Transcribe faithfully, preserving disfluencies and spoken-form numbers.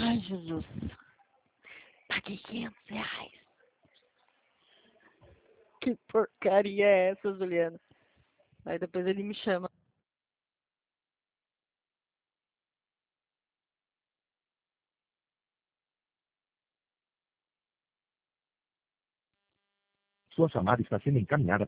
Ai, Jesus. Paguei quinhentos reais. Que porcaria é essa, Juliana? Aí depois ele me chama. Sua chamada está sendo encaminhada